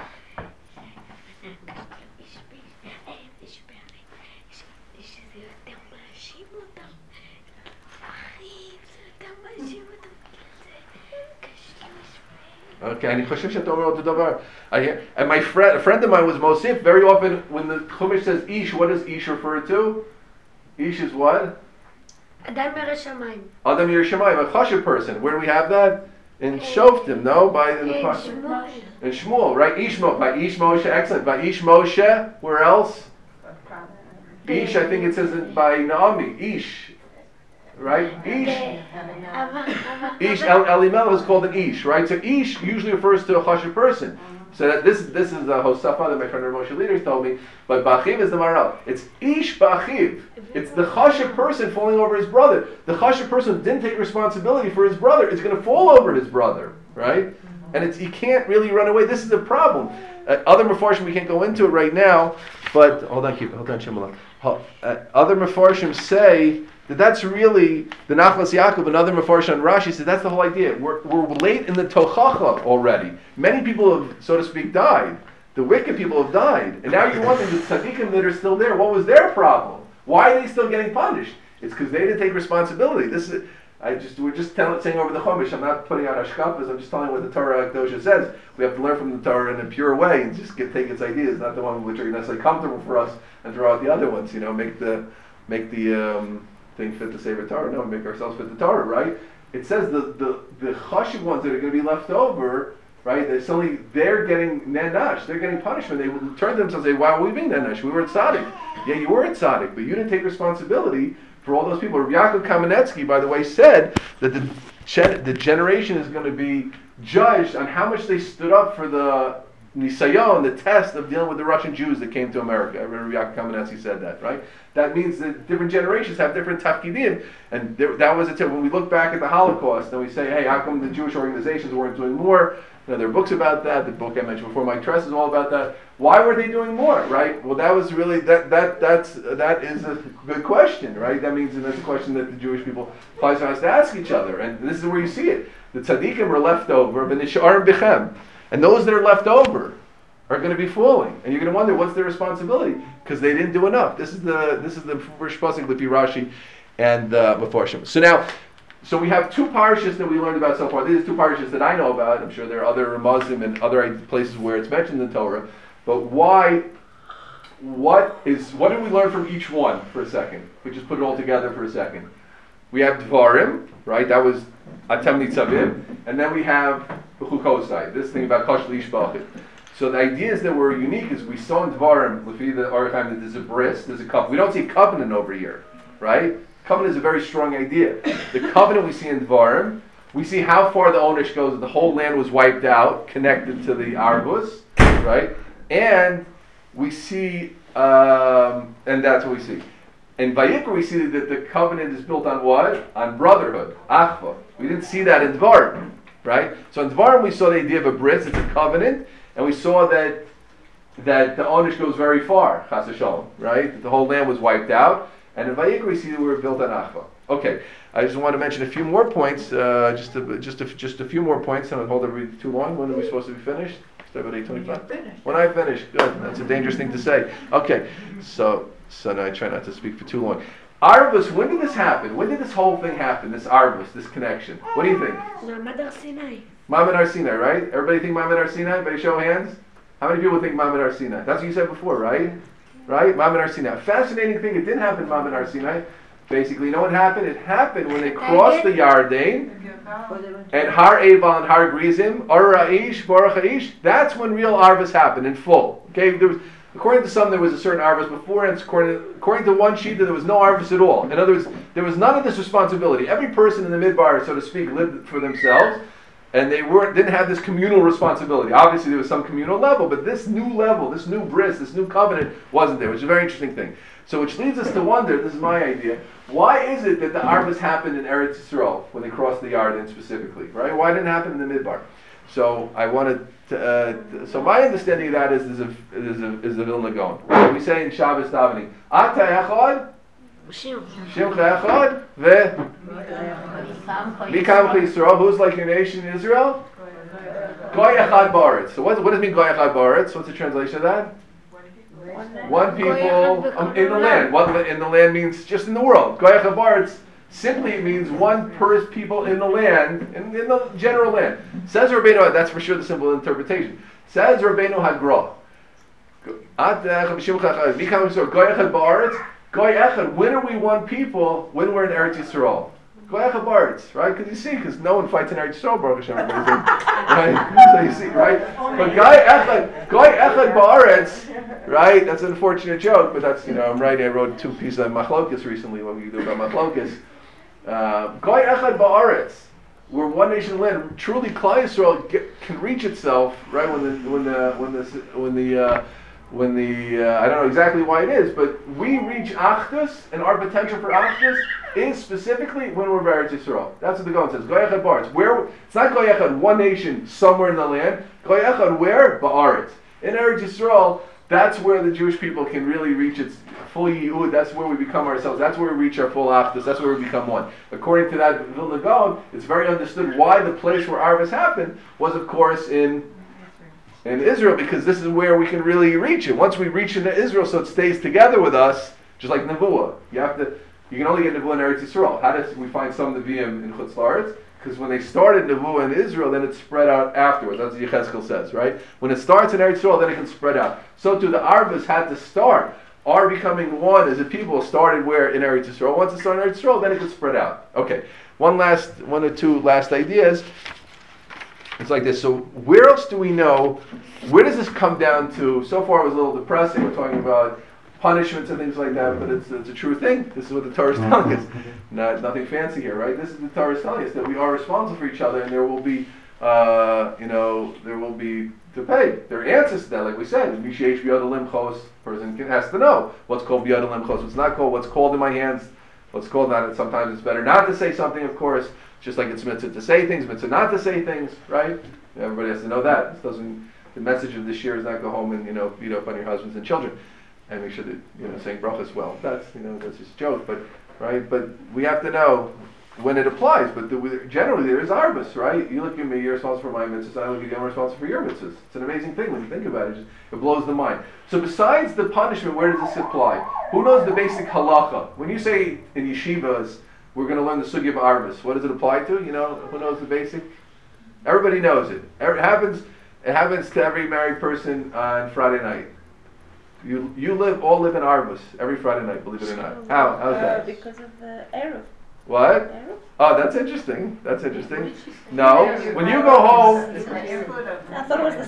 Okay, אני חושב שאתה אומר אותו דבר. And my friend, a friend of mine was Mosif. Very often, when the Chumash says Ish, what does Ish refer to? Ish is what? Adam Yerushalayim. Adam Yerushalayim, a chashuv person. Where do we have that? In Shoftim, no? By in the Shmuel. in Shmuel, right? Ish Mo, by Ish Moshe, excellent. By Ish Moshe, where else? Ish, I think it says it by Naomi. Ish, right? Ish. Ish, El, Elimelech is called an Ish, right? So Ish usually refers to a chashuv person. So that this this is a Hosafa that my friend Moshe Leaders told me. But Ba'achiv is the Maral. It's Ish Ba'achiv. It's the chashuv person falling over his brother. The chashuv person didn't take responsibility for his brother. It's going to fall over his brother, right? And it's he can't really run away. This is the problem. Uh, other Mefarshim, we can't go into it right now, but hold on, keep hold on, Shemala. Uh, other Mefarshim say that that's really the Nachlas Yaakov and other Mefarshim and Rashi said that's the whole idea. We're, we're late in the Tochacha already. Many people have, so to speak, died. The wicked people have died. And now you're wondering, the tzaddikim that are still there, what was their problem? Why are they still getting punished? It's because they didn't take responsibility. This is, I just, we're just telling, saying over the Chumash, I'm not putting out Ashkapas, I'm just telling what the Torah Akdosha says. We have to learn from the Torah in a pure way and just get, take its ideas, not the one which are necessarily comfortable for us, and throw out the other ones, you know, make the, make the, um, thing fit the Sefer Torah. No, make ourselves fit the Torah, right? It says the the the chashuv ones that are going to be left over, right? They're suddenly they're getting nenash, they're getting punishment. They will turn to themselves and say, "Why were we being nenash? We were at tzaddik. Yeah, you were at tzaddik, but you didn't take responsibility for all those people." Rabbi Yaakov Kamenetsky, by the way, said that the gen- the generation is going to be judged on how much they stood up for the Nisayon, the test of dealing with the Russian Jews that came to America. I remember Yaakov Kamenetsky said that, right? That means that different generations have different tafkidim, and there, that was it too. When we look back at the Holocaust and we say, hey, how come the Jewish organizations weren't doing more? You know, there are books about that. The book I mentioned before, Mike Tress, is all about that. Why were they doing more, right? Well, that was really, that that that's that is a good question, right? That means that that's a question that the Jewish people has to ask each other, and this is where you see it. The tzaddikim are left over, and those that are left over are going to be falling, and you're going to wonder what's their responsibility because they didn't do enough. This is the this is the first pasuk Lipi Rashi and uh, Mefarshim. So now, so we have two parashas that we learned about so far. These are two parashas that I know about. I'm sure there are other Ramazim and other places where it's mentioned in the Torah. But why? What is what did we learn from each one for a second? We just put it all together for a second. We have Dvarim, right? That was Atem Nitzavim, and then we have the Chukosai. This thing about Kosh Lish Bachit. So the ideas that were unique is we saw in Dvarim, Lefi the Archaim, that there's a bris, there's a covenant. We don't see covenant over here, right? Covenant is a very strong idea. The covenant we see in Dvarim, we see how far the Onish goes. The whole land was wiped out, connected to the Arvus, right? And we see, um, and that's what we see. In Vayikra we see that the covenant is built on what? On brotherhood, achva. We didn't see that in Dvarim, right? So in Dvarim we saw the idea of a bris, it's a covenant, and we saw that that the Onish goes very far, chas v'shalom, right? That the whole land was wiped out, and in Vayikra we see that we were built on achva. Okay, I just want to mention a few more points, uh, just a, just a, just a few more points. I don't hold everybody too long. When are we supposed to be finished? Start about eight twenty-five. When I finish, good. That's a dangerous thing to say. Okay, so so now I try not to speak for too long. Arvus, when did this happen? When did this whole thing happen? This Arvus, this connection. What do you think? Ma'amad Har Sinai. Ma'amad Har Sinai, right? Everybody think Ma'amad Har Sinai? Everybody show of hands. How many people think Ma'amad Har Sinai? That's what you said before, right? Right? Ma'amad Har Sinai. Fascinating thing. It didn't happen Ma'amad Har Sinai. Basically, you know what happened? It happened when they crossed the Yarden, and Har Eval and Har Grizim, Ar Aish, Baruch Aish. That's when real Arvus happened in full. Okay, there was, according to some, there was a certain Arvus before, and according to, according to one sheet, there was no Arvus at all. In other words, there was none of this responsibility. Every person in the Midbar, so to speak, lived for themselves, and they weren't didn't have this communal responsibility. Obviously, there was some communal level, but this new level, this new bris, this new covenant wasn't there, which is a very interesting thing. So which leads us to wonder, this is my idea, why is it that the Arvus happened in Eretz Yisrael, when they crossed the Yarden specifically, right? Why didn't it happen in the Midbar? So I wanted to, uh, to, so my understanding of that is is a, is a, is the Vilna Gaon. We say in Shabbos davening, Ata Echad, Shimcha Echad, Ve Mikam Yisrael, who's like your nation in Israel? Goy Echad Ba'aretz. So what, what does it mean Goy Echad Ba'aretz? What's the translation of that? One people um, in the land. One in the land means just in the world. Goy Echad Ba'aretz simply means one per people in the land, in, in the general land. Says Rabbeinu, that's for sure the simple interpretation. Says Rabbeinu Hagra. Goy Echad Ba'aretz. Goy Echad, when are we one people? When we're in Eretz Yisrael. Goy Echad Ba'aretz, right? Because you see, because no one fights in Eretz Yisrael, Baruch Hashem, right? So you see, right? But Goy Echad, Goy Echad Ba'aretz, right? That's an unfortunate joke, but that's, you know, I'm writing, I wrote two pieces on Machlokes recently, what we do about Machlokes. Uh, Goy Echad Ba'aretz, where one nation land, truly Klal Yisrael get, can reach itself, right? When the, when the, when the, when the, uh, When the, uh, I don't know exactly why it is, but we reach Achdus, and our potential for Achdus is specifically when we're Eretz Yisrael. That's what the Gaon says. Goy Echad Ba'aretz. Where, it's not Goy Echad, one nation, somewhere in the land. Goy Echad, where? Ba'aretz. In Eretz Yisrael, that's where the Jewish people can really reach its full Yehud. That's where we become ourselves. That's where we reach our full Achdus. That's where we become one. According to that Vilna Gaon, it's very understood why the place where Arvus happened was, of course, in in Israel, because this is where we can really reach it. Once we reach into Israel, so it stays together with us, just like Nevuah. You have to, you can only get Nevuah in Eretz Yisrael. How does we find some Nevi'im in Chutz La'aretz? Because when they started Nevuah in Israel, then it spread out afterwards. That's what Yechezkel says, right? When it starts in Eretz Yisrael, then it can spread out. So too, the Arvus had to start. Our becoming one as a people started where? In Eretz Yisrael. Once it started in Eretz Yisrael, then it can spread out. Okay, one last, one or two last ideas. It's like this. So where else do we know, where does this come down to? So far it was a little depressing. We're talking about punishments and things like that, but it's, it's a true thing. This is what the Torah is telling us. Not, nothing fancy here, right? This is the Torah is telling us that we are responsible for each other, and there will be, uh, you know, there will be to pay. There are answers to that, like we said. Mishesh biyad limchos, person can, has to know what's called biyad limchos, what's not called, what's called in my hands, what's called not. Sometimes it's better not to say something, of course. Just like it's mitzvah to say things, mitzvah not to say things, right? Everybody has to know that. This doesn't. The message of this year is not go home and, you know, beat up on your husbands and children, and make sure that, you know, saying brachas well. That's, you know, that's just a joke, but right. But we have to know when it applies. But the, generally there is arvus, right? You look at me, you're responsible for my mitzvahs. I look at you, I'm responsible for your mitzvahs. It's an amazing thing when you think about it. It, just, it blows the mind. So besides the punishment, where does this apply? Who knows the basic halacha? When you say in yeshivas, we're going to learn the sugya of arvus. What does it apply to? You know, who knows the basic? Everybody knows it. It happens. It happens to every married person on Friday night. You you live all live in arvus every Friday night. Believe it or not. How? How's that? Uh, because of the Eruv. What? Eruv? Oh, that's interesting. That's interesting. No, when you go home. I thought it was the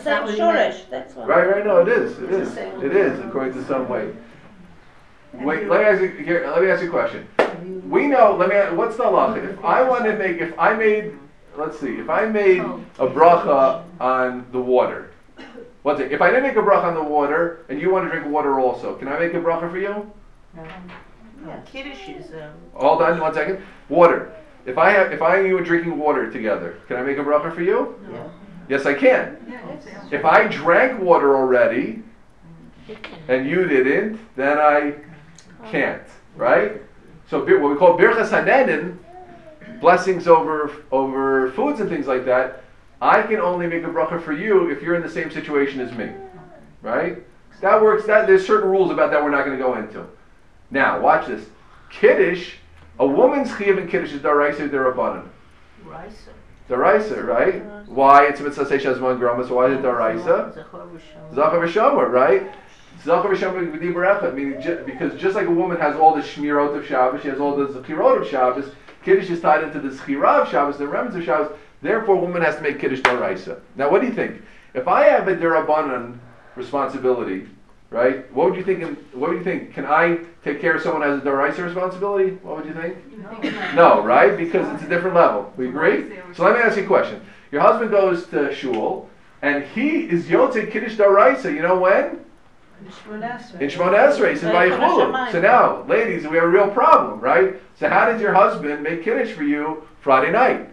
same not really shoresh, that's why. Right, right, no, it is, it It's the is, same. it is, according to some way. Wait, let me ask you, here, let me ask you a question. We know, let me, what's the halacha? If I wanted to make, if I made, let's see, if I made a bracha on the water, what's it, if I didn't make a bracha on the water, and you want to drink water also, can I make a bracha for you? Yeah, Kiddush is, um, Hold on one second. Water. If I have, if I and you are drinking water together, can I make a bracha for you? yeah. Yes, I can. Yeah, it's- If I drank water already, and you didn't, then I can't, right? So bir- what we call birchas hanenin, blessings over over foods and things like that, I can only make a bracha for you if you're in the same situation as me, right? That works. That there's certain rules about that we're not going to go into. Now, watch this. Kiddush, a woman's chiyuv in Kiddush is daraisa derabanan. Rice. Daraisa, right? Why? It's a mitzvah say shazman grama, so why is it daraisa? Zachar v'shomer, right? Zachar v'shomer v'di echad, meaning ju- because just like a woman has all the shmirot of Shabbos, she has all the zechirot of Shabbos, Kiddush is tied into the zechirah of Shabbos, the remnants of Shabbos, therefore a woman has to make Kiddush daraisa. Now what do you think? If I have a derabanan responsibility, right, what would you think, in- what would you think? Can I take care of someone who has a daraisa responsibility? What would you think? No, right? Because it's a different level. We agree? So let me ask you a question. Your husband goes to shul, and he is Yotze Kiddush Daraisa. You know when? In Shemona Esrei. He's in Vayichulu. So now, ladies, we have a real problem, right? So how did your husband make Kiddush for you Friday night?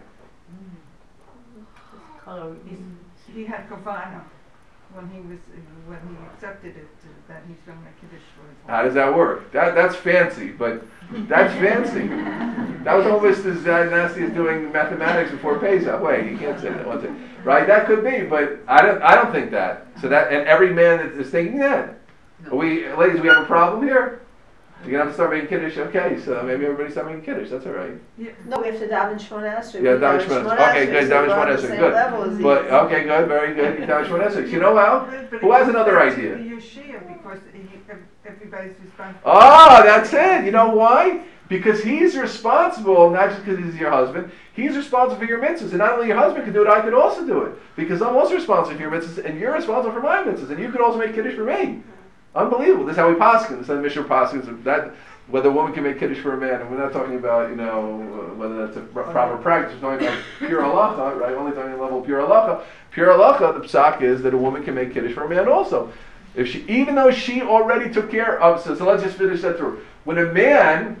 He had kavana when he was, when he accepted it, uh, that he's going to make Kiddush for his wife. How does that work? That That's fancy, but that's fancy. That was almost as uh, nasty as doing mathematics before Pesach. Wait, you can't say that. One thing. Right? That could be, but I don't. I don't think that. So that, and every man that is thinking that. We, ladies, we have a problem here. You're gonna have to start making Kiddush. Okay, so maybe everybody start making Kiddush. That's all right. No, we have to daven Shmona Esrei. Yeah, We daven daven Shmona Shmona Esrei. Okay, Esrei, good, so daven we're on Shmona the Esrei, same good. level as But these. okay, good, very good. You daven Shmona Esrei. You know how? But- but Who it has goes another back to idea? the Yeshia, because he, ev- everybody's responsible. Oh, that's it. You know why? Because he's responsible, not just because he's your husband, he's responsible for your mitzvahs. And not only your husband can do it, I could also do it. Because I'm also responsible for your mitzvahs, and you're responsible for my mitzvahs. And you could also make Kiddush for me. Unbelievable. This is how we paskin. This is how the Mishnah paskins. That, whether a woman can make Kiddush for a man. And we're not talking about, you know, uh, whether that's a pr- proper practice. We're talking about pure halacha, right? Only talking about level of pure halacha. Pure halacha, the psak is that a woman can make Kiddush for a man also. If she, even though she already took care of, so, so let's just finish that through. When a man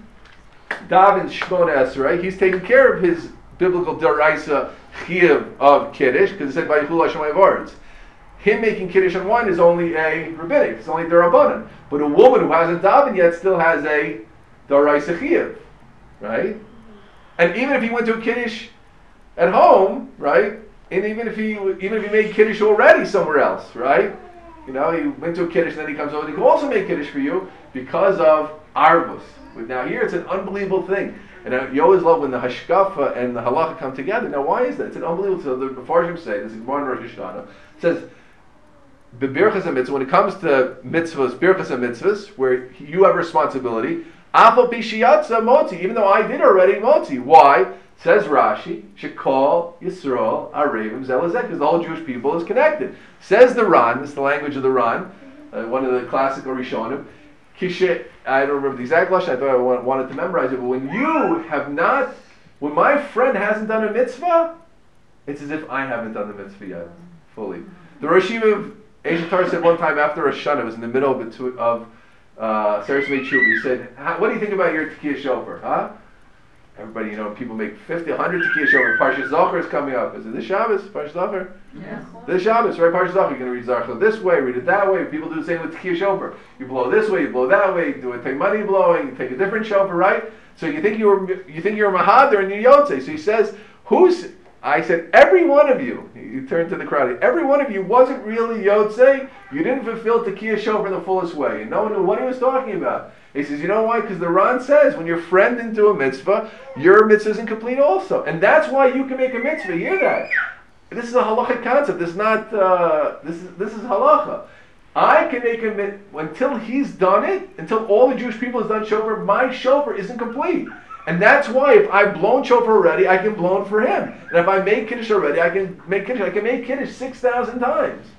davens Shmona Esrei, he's taking care of his biblical deraisa chiyuv of Kiddush, because it said Vayichulu Hashem Ha'aretz. Him making Kiddush on wine is only a rabbinic, it's only derabanan. But a woman who hasn't davened yet still has a deraisa chiyuv, right? And even if he went to a Kiddush at home, right? And even if he even if he made Kiddush already somewhere else, right? You know, he went to a Kiddush and then he comes over, he can also make Kiddush for you because of Arvus. Now here it's an unbelievable thing. And uh, you always love when the Hashkafa and the Halacha come together. Now why is that? It's an unbelievable, so the Mefarshim say, this is Gemara in Rosh Hashanah, it says, B'birchas HaMitzvah, when it comes to mitzvahs, birchas HaMitzvahs, where you have responsibility, Afal Pishiyatza Moti, even though I did already Moti. Why? Says Rashi, Shekol Yisrael Arevim Zelazek, because the whole Jewish people is connected. Says the Ran, this is the language of the Ran, uh, one of the classical Rishonim, Kishe, I don't remember the exact lashon, I thought I wa- wanted to memorize it, but when you have not, when my friend hasn't done a mitzvah, it's as if I haven't done the mitzvah yet, fully. The Rosh Yeshiva of Asian Torah said one time after Rosh Hashanah, it was in the middle of, between, of uh, Sarasvati Chuba, he said, what do you think about your Tekiah Shofar, huh? Everybody, you know, people make fifty, one hundred Tekiah Shofar. Parshas Zohar is coming up. Is it this Shabbos? Parshas Zohar? Yeah. This Shabbos, right? Parshas Zohar. You're going to read Zohar this way, read it that way. People do the same with Tekiah Shofar. You blow this way, you blow that way. You do it, take money blowing. You take a different shofar, right? So you think you were, you think you're a Mahadir and you're Yotze. So he says, who's? I said, every one of you. You turned to the crowd. Every one of you wasn't really Yotze. You didn't fulfill Tekiah Shofar in the fullest way, and no one knew what he was talking about. He says, you know why? Because the Ran says, when your friend didn't do a mitzvah, your mitzvah isn't complete also. And that's why you can make a mitzvah. Hear that? This is a halachic concept. This is not, uh, this is this is halacha. I can make a mitzvah, until he's done it, until all the Jewish people has done shofar, my shofar isn't complete. And that's why if I've blown shofar already, I can blow it for him. And if I make kiddush already, I can make kiddush. I can make kiddush six thousand times.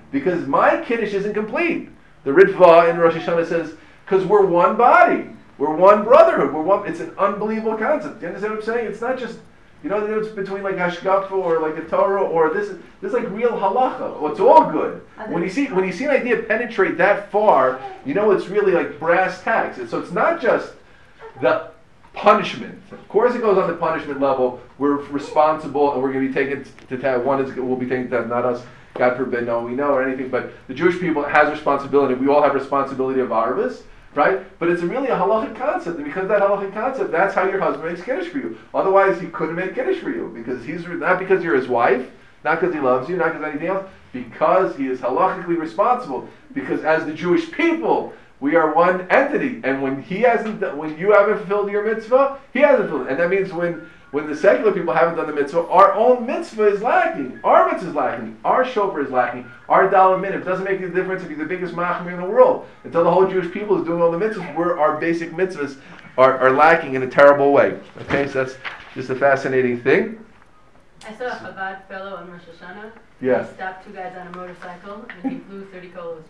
because my Kiddush isn't complete. The Ritva in Rosh Hashanah says, because we're one body. We're one brotherhood. We're one. It's an unbelievable concept. Do you understand what I'm saying? It's not just, you know, the difference between like Hashkafa or like a Torah or this. This is like real halacha. Well, it's all good. When you see when you see an idea penetrate that far, you know it's really like brass tacks. And so it's not just the punishment. Of course, it goes on the punishment level. We're responsible, and we're going to be taken to task. One is will be taken to task, not us. God forbid, no, we know or anything. But the Jewish people has responsibility. We all have responsibility of arvis, right? But it's really a halachic concept, and because of that halachic concept, that's how your husband makes kiddush for you. Otherwise, he couldn't make kiddush for you because he's not because you're his wife, not because he loves you, not because anything else, because he is halachically responsible. Because as the Jewish people, we are one entity, and when he hasn't, when you haven't fulfilled your mitzvah, he hasn't fulfilled it. And that means when when the secular people haven't done the mitzvah, our own mitzvah is lacking. Our mitzvah is lacking. Our shofar is lacking. Our dalam minim. It doesn't make any difference if you're the biggest machmir in the world. Until the whole Jewish people is doing all the mitzvahs, where our basic mitzvahs are, are lacking in a terrible way. Okay, so that's just a fascinating thing. I saw a Chabad fellow on Rosh Hashanah. Yeah. He stopped two guys on a motorcycle and he blew thirty colas.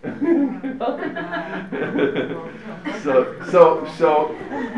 so, so, so,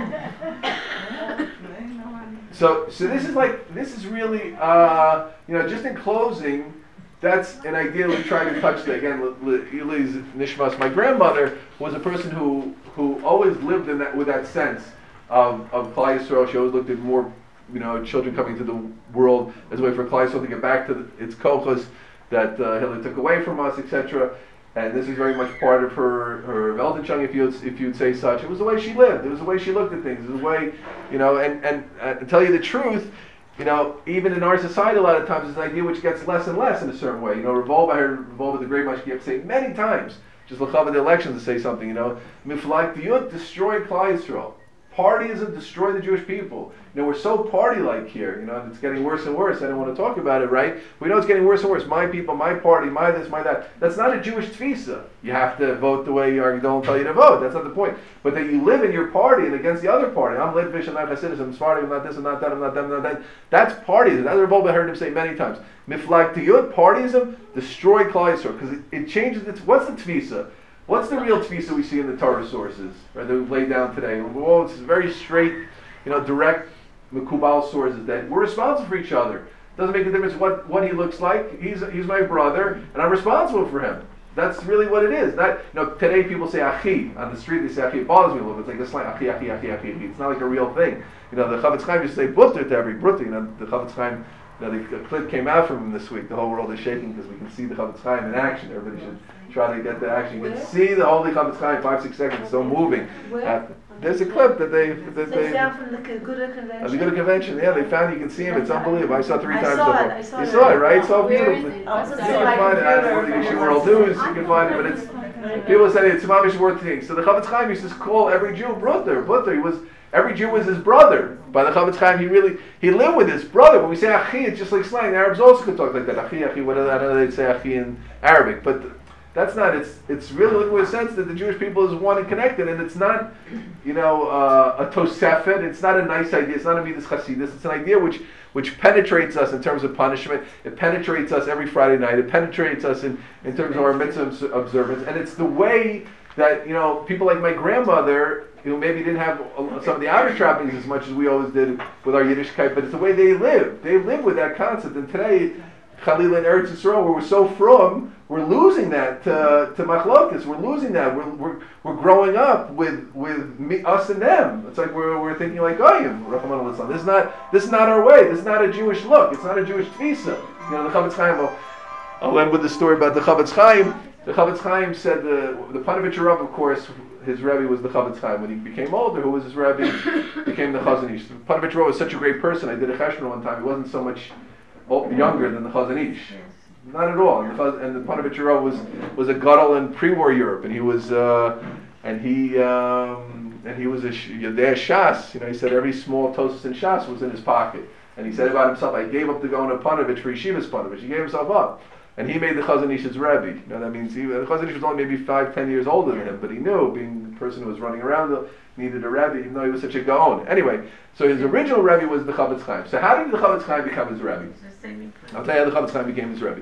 so, so this is like, this is really, uh, you know, just in closing, that's an idea we try to touch that. Again, Eli's Nishmas. My grandmother was a person who, who always lived in that, with that sense of, of Klal Yisrael. She always looked at more, you know, children coming to the world as a way for Klal Yisrael to get back to the, its kochos that uh, Hitler took away from us, et cetera. And this is very much part of her her Weltanschauung, if you'd if you'd say such. It was the way she lived. It was the way she looked at things. It was the way, you know. And and uh, to tell you the truth, you know, even in our society, a lot of times, it's an idea which gets less and less in a certain way. You know, Revolve, I heard Revolve the Great Mashgiach say many times, just look over the elections to say something. You know, Miflag Diyut destroyed Klal Yisrael. Partyism destroyed the Jewish people. You know, we're so party-like here, you know, and it's getting worse and worse. I don't want to talk about it, right? We know it's getting worse and worse. My people, my party, my this, my that. That's not a Jewish tfisa. You have to vote the way you don't tell you to vote. That's not the point. But that you live in your party and against the other party. I'm Litvish, I'm not Hasidus, I'm Sephardi, I'm not this, I'm not that, I'm not that, I'm not that. That's partyism. That's what I heard him say many times. Miflag Tiyut, partyism, destroy Klal Yisrael. Because it, it changes, it's, what's the tfisa? What's the real tfisa we see in the Torah sources, right, that we've laid down today? Well, it's very straight, you know, direct, Mekubal sources that we're responsible for each other. Doesn't make a difference what, what he looks like. He's he's my brother, and I'm responsible for him. That's really what it is. Not, you know, today people say achi on the street. They say achi. It bothers me a little bit. It's like this line achi, achi, achi, achi. It's not like a real thing. You know, the Chavetz Chaim used to say butter to every brutter. You know, the Chavetz Chaim. You know, the clip came out from him this week. The whole world is shaking because we can see the Chavetz Chaim in action. Everybody should try to get the action. You can see the holy Chavetz Chaim five six seconds. So moving. Uh, there's a clip that they that They they. found from the Geguda convention. Uh, the good convention, yeah, they found. You can see him. It's unbelievable. I saw it three I times saw so it, far. I saw You it. saw it, right? So Where is beautiful. it? Oh, What's it's You So can I find it can at hear the it. World News. You can find it, but it's people say it's mamish worth things. So the Chavetz Chaim used to call every Jew brother. Brother, he was every Jew was his brother. By the Chavetz Chaim, he really he lived with his brother. When we say achi, it's just like slang. The Arabs also could talk like that. Achi, achi. What I don't know, they'd say achi in Arabic, but. That's not, it's it's really looking with a sense that the Jewish people is one and connected, and it's not, you know, uh, a tosefet, it's not a nice idea, it's not a midas chasidus, it's an idea which which penetrates us in terms of punishment, it penetrates us every Friday night, it penetrates us in, in terms of our mitzvah observance, and it's the way that, you know, people like my grandmother, who maybe didn't have some of the outer trappings as much as we always did with our Yiddishkeit, but it's the way they live, they live with that concept, and today, Chalil and Eretz Yisrael, where we're so from, we're losing that to, to machlokas. We're losing that. We're, we're, we're growing up with with me, us and them. It's like we're, we're thinking like Goyim. This is not this is not our way. This is not a Jewish look. It's not a Jewish tfisa. You know, the Chavetz Chaim. I'll, I'll end with the story about the Chavetz Chaim. The Chavetz Chaim said the the Panovich Rav, of course, his Rebbe was the Chavetz Chaim. When he became older, who was his Rebbe? Became the Chazon Ish. The Panovich Rav was such a great person. I did a cheshbon one time. He wasn't so much younger than the Chazon Ish. Not at all. And the, and the Panovich Rav was was a gadol in pre-war Europe, and he was uh, and he um, and he was a Yodei Shas. You know, he said every small toast in Shas was in his pocket, and he said about himself, "I gave up to go into Panovich for Yeshiva's Panovich." He gave himself up, and he made the Chazon Ish's Rebbe. You know, that means he, the Chazon Ish was only maybe five, ten years older than him, but he knew, being the person who was running around, the, needed a Rebbe, even though he was such a gaon. Anyway, so his original Rebbe was the Chavetz Chaim. So how did the Chavetz Chaim become his Rebbe? I'll tell you how the Chavetz Chaim became his Rebbe.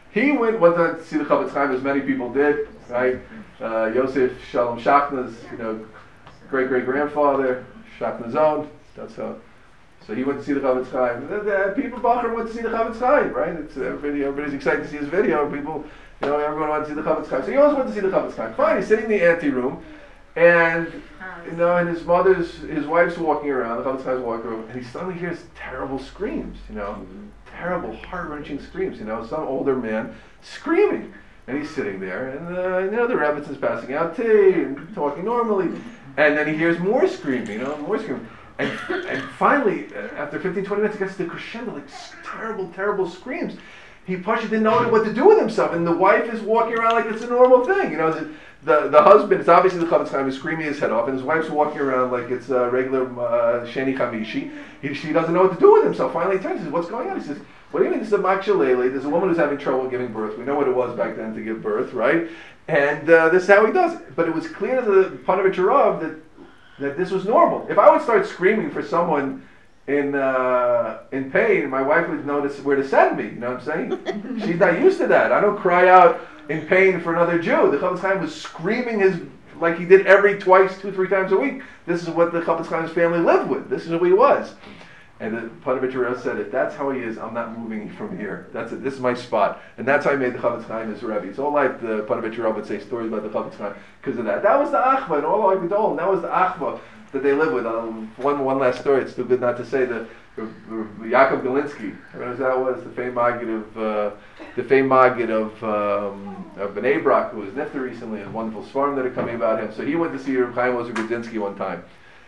He went went to see the Chavetz Chaim, as many people did, right? Uh, Yosef Shalom Shachna's, you know, great great grandfather, Shachna's own. That's how. So he went to see the Chavetz Chaim. The, the people Bacher went to see the Chavetz Chaim, right? It's everybody, everybody's excited to see his video. People, you know, everyone wanted to see the Chavetz Chaim. So he always went to see the Chavetz Chaim. Fine, he's sitting in the ante room, and you know, and his mother's, his wife's walking around. The Chavetz Chaim's walking around, and he suddenly hears terrible screams. You know, terrible, heart-wrenching screams. You know, some older man screaming, and he's sitting there, and uh, you know, the Rebbitzin is passing out tea and talking normally, and then he hears more screaming. You know, more screaming. And, and finally, uh, after fifteen, twenty minutes, it gets to the crescendo, like s- terrible, terrible screams. He Pasha didn't know what to do with himself, and the wife is walking around like it's a normal thing. You know, the the, the husband, it's obviously the Chavetz Chaim, is screaming his head off, and his wife's walking around like it's a regular uh, Sheni Chamishi. He, she doesn't know what to do with himself. Finally, he turns and says, "What's going on?" He says, "What do you mean? This is a Makshalele. There's a woman who's having trouble giving birth. We know what it was back then to give birth, right? And uh, this is how he does it." But it was clear to the Panovich Rav that that this was normal. If I would start screaming for someone in uh, in pain, my wife would notice where to send me. You know what I'm saying? She's not used to that. I don't cry out in pain for another Jew. The Chavetz Chaim was screaming his like he did every twice, two, three times a week. This is what the Chavetz Chaim's family lived with. This is who he was. And the Panovich Rav said, if that's how he is, I'm not moving from here. That's it. This is my spot. And that's how I made the Chavetz Chaim his Rebbe. It's all like the Panovich Rav would say stories about the Chavetz Chaim because of that. That was the Achva, and all like the Dol. That was the Achva that they live with. Um, one one last story. It's too good not to say. The, the, the Yaakov Galinsky, who that was the famed Maggid of uh, the famed Maggid of um, of Bnei Brak, who was nifter recently, and wonderful svarim that are coming about him. So he went to see Reb Chaim Ozer Grodzinski one time.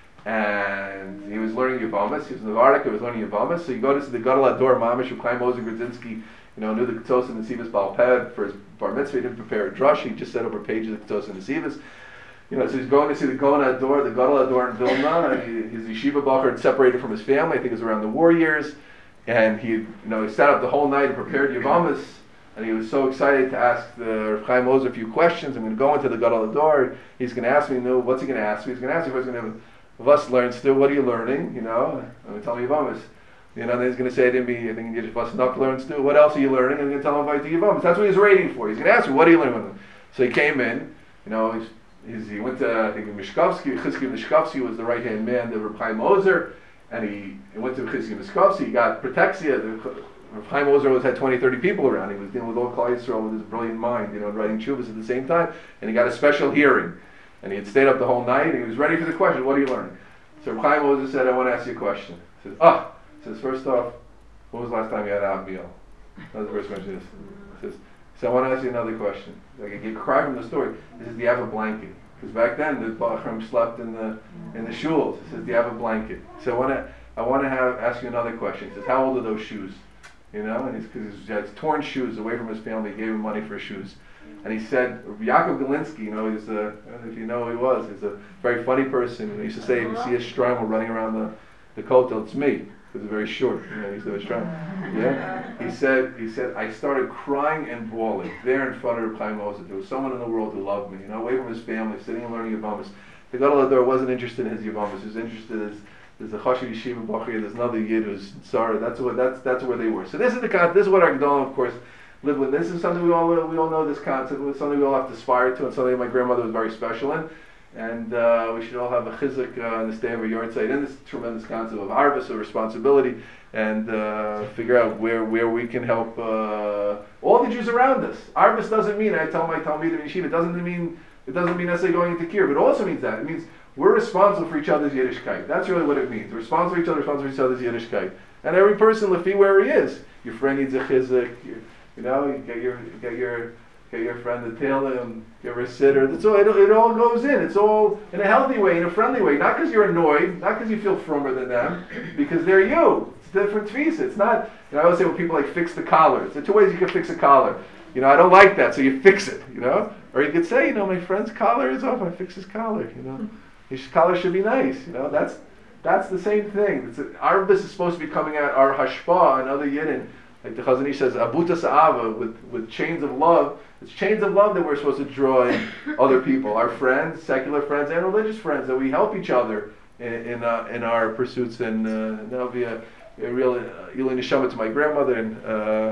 And he was learning Yavamas. He was in the Vardik. He was learning Yavamas. So you go to see the Gadol Ador Mamish of Chaim Ozer Grodzinski. You know, knew the Ketos and the Sivas Baal Peh for his bar mitzvah. He didn't prepare a drush. He just set over pages of Ketos and the Sivas. You know, so he's going to see the Gaon Ador, the Gadol Ador in Vilna. And he, his yeshiva bacher had separated from his family. I think it was around the war years. And he, you know, he sat up the whole night and prepared Yavamas. And he was so excited to ask the Reb Chaim Ozer a few questions. I'm going to go into the Gadol Ador. He's going to ask me, you know, what's he going to ask me? He's going to ask me if he's going to Vas learn still, what are you learning? You know, I'm going to tell him Yavamas. You know, then he's going to say to me, I think you just Vas not learn still, what else are you learning? I'm going to tell him about Yavamas. That's what he's waiting for. He's going to ask me, what are you learning with him? So he came in, you know, he's, he's, he went to, I think, Mishkovsky. Chizki Mishkovsky was the right-hand man, the Reb Chaim Ozer, and he, he went to Chizki Mishkovsky, he got protexia. The, Reb Chaim Ozer always had twenty, thirty people around. He was dealing with all Klal Yisrael with his brilliant mind, you know, writing tshuvas at the same time, and he got a special hearing. And he had stayed up the whole night, and he was ready for the question, what are you learning? So Reb Chaim Ozer said, I want to ask you a question. He says, ah, he says, first off, when was the last time you had a meal? That was the first question. He says, so I want to ask you another question. Like, you cry from the story. He says, do you have a blanket? Because back then, the Bachram slept in the in the shuls. He says, do you have a blanket? So I want to I want to have ask you another question. He says, how old are those shoes? You know, and he's because he has torn shoes away from his family. He gave him money for shoes. And he said, Yaakov Galinsky, you know, he's a, if you know who he was, he's a very funny person. He used to say, if you see a Shtreimel running around the, the kotel, it's me. Because very short, you know, he's a Shtreimel. Yeah? He said, he said, I started crying and bawling there in front of Reb Chaim Ozer. There was someone in the world who loved me, you know, away from his family, sitting and learning Yavamas. The Gadol Ador wasn't interested in his Yavamas. He was interested in there's a Chashiv Yeshiva Bachir, there's another Yid who's Sarah. That's what that's that's where they were. So this is the con- this is what our Gedolim, of course, live with. This is something we all we all know this concept. It's something we all have to aspire to, and something my grandmother was very special in. And uh, we should all have a chizuk uh, in this day of a yard site in this tremendous concept of harvest, of responsibility, and uh, figure out where where we can help uh, all the Jews around us. Harvest doesn't mean, I tell my Talmid in Yeshiva, it doesn't mean it doesn't mean necessarily going into kier, but it also means that it means we're responsible for each other's Yiddishkeit. That's really what it means. We're responsible for each other, responsible for each other's Yiddishkeit. And every person, lefi where he is. Your friend needs a chizuk. You, you know, you get your you get your get your friend to tell him. Give her a sitter. That's all. It, it all goes in. It's all in a healthy way, in a friendly way. Not because you're annoyed, not because you feel frummer than them, because they're you. It's a different tefisa. It's not. You know, I always say when people like fix the collar. There's two ways you can fix a collar. You know, I don't like that, so you fix it. You know, or you could say, you know, my friend's collar is off. I fix his collar. You know. His collar should be nice, you know. That's that's the same thing. It's a, our business is supposed to be coming out our hashpah and other yidden, like the Chazon Ish says, abutas ava with with chains of love. It's chains of love that we're supposed to draw in other people, our friends, secular friends, and religious friends, that we help each other in in, uh, in our pursuits. And uh, that'll be a, a real uh, Yilei Neshama to my grandmother and uh,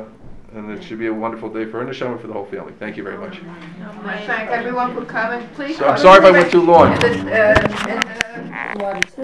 and it should be a wonderful day for her and Neshama and for the whole family. Thank you very much. I want to thank everyone for coming. Please. So I'm call sorry if I me went too long. in the, uh, in the